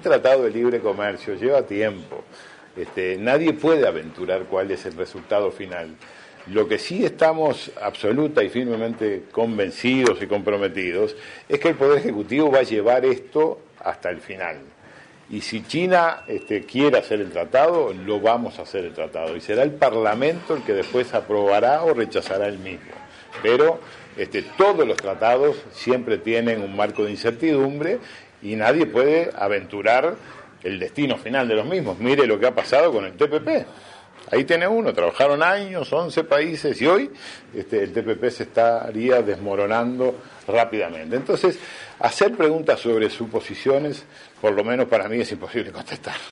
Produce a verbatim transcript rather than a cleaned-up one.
tratado de libre comercio lleva tiempo. Este, nadie puede aventurar cuál es el resultado final. Lo que sí estamos absoluta y firmemente convencidos y comprometidos es que el Poder Ejecutivo va a llevar esto hasta el final. Y si China este, quiere hacer el tratado, lo vamos a hacer el tratado. Y será el Parlamento el que después aprobará o rechazará el mismo. Pero este, todos los tratados siempre tienen un marco de incertidumbre y nadie puede aventurar el destino final de los mismos. Mire lo que ha pasado con el T P P. Ahí tiene uno, trabajaron años, once países, y hoy este, el T P P se estaría desmoronando rápidamente. Entonces, hacer preguntas sobre suposiciones, por lo menos para mí, es imposible contestar.